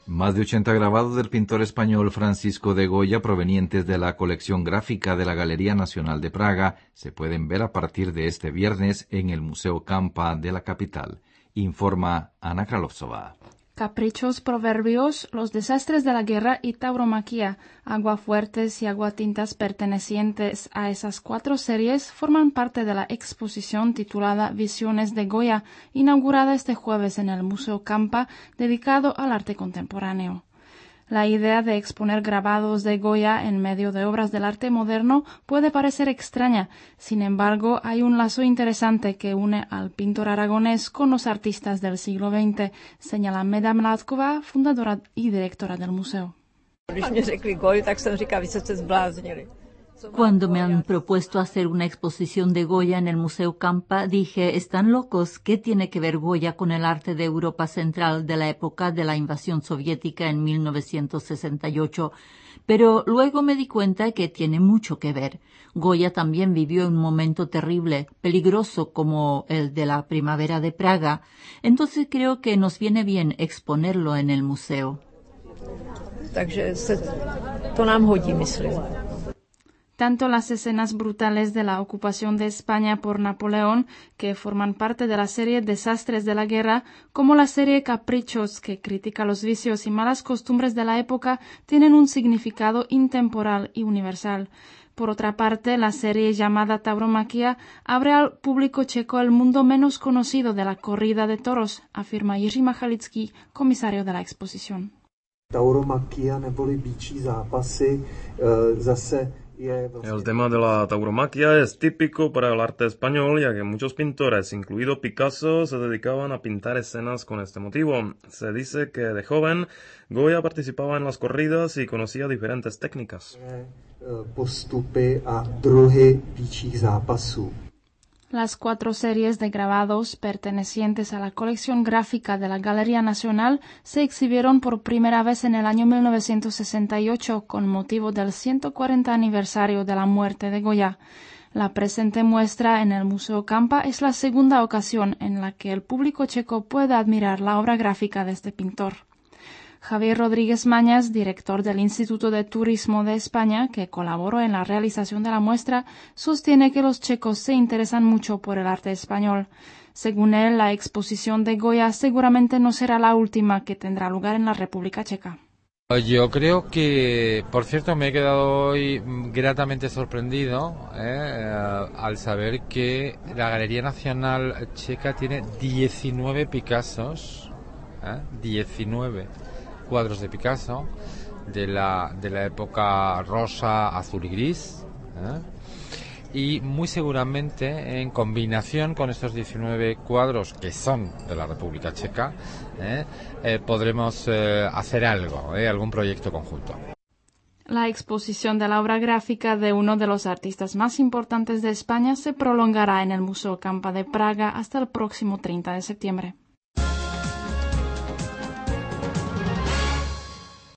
Más de 80 grabados del pintor español Francisco de Goya provenientes de la colección gráfica de la Galería Nacional de Praga se pueden ver a partir de este viernes en el Museo Campa de la capital, informa Ana Kralovsova. Caprichos proverbios, los desastres de la guerra y tauromaquia, aguafuertes y aguatintas pertenecientes a esas 4 series forman parte de la exposición titulada Visiones de Goya, inaugurada este jueves en el Museo Campa, dedicado al arte contemporáneo. La idea de exponer grabados de Goya en medio de obras del arte moderno puede parecer extraña. Sin embargo, hay un lazo interesante que une al pintor aragonés con los artistas del siglo XX, señala Meda Mládková, fundadora y directora del museo. Cuando me han propuesto hacer una exposición de Goya en el Museo Campa, dije, están locos, ¿qué tiene que ver Goya con el arte de Europa Central de la época de la invasión soviética en 1968? Pero luego me di cuenta que tiene mucho que ver. Goya también vivió un momento terrible, peligroso como el de la primavera de Praga. Entonces creo que nos viene bien exponerlo en el museo. Tanto las escenas brutales de la ocupación de España por Napoleón, que forman parte de la serie Desastres de la Guerra, como la serie Caprichos, que critica los vicios y malas costumbres de la época, tienen un significado intemporal y universal. Por otra parte, la serie llamada Tauromaquia abre al público checo el mundo menos conocido de la corrida de toros, afirma Jiří Machalický, comisario de la exposición. Tauromaquia neboli bičí zápasy zase. El tema de la tauromaquia es típico para el arte español, ya que muchos pintores, incluido Picasso, se dedicaban a pintar escenas con este motivo. Se dice que de joven Goya participaba en las corridas y conocía diferentes técnicas. Postupy a druhy bičích zápasů. Las 4 series de grabados pertenecientes a la colección gráfica de la Galería Nacional se exhibieron por primera vez en el año 1968 con motivo del 140 aniversario de la muerte de Goya. La presente muestra en el Museo Campa es la segunda ocasión en la que el público checo puede admirar la obra gráfica de este pintor. Javier Rodríguez Mañas, director del Instituto de Turismo de España, que colaboró en la realización de la muestra, sostiene que los checos se interesan mucho por el arte español. Según él, la exposición de Goya seguramente no será la última que tendrá lugar en la República Checa. Yo creo que, por cierto, me he quedado hoy gratamente sorprendido al saber que la Galería Nacional Checa tiene 19 Picassos, 19 cuadros de Picasso de la época rosa, azul y gris, y muy seguramente en combinación con estos 19 cuadros que son de la República Checa podremos hacer algo, algún proyecto conjunto. La exposición de la obra gráfica de uno de los artistas más importantes de España se prolongará en el Museo Campa de Praga hasta el próximo 30 de septiembre.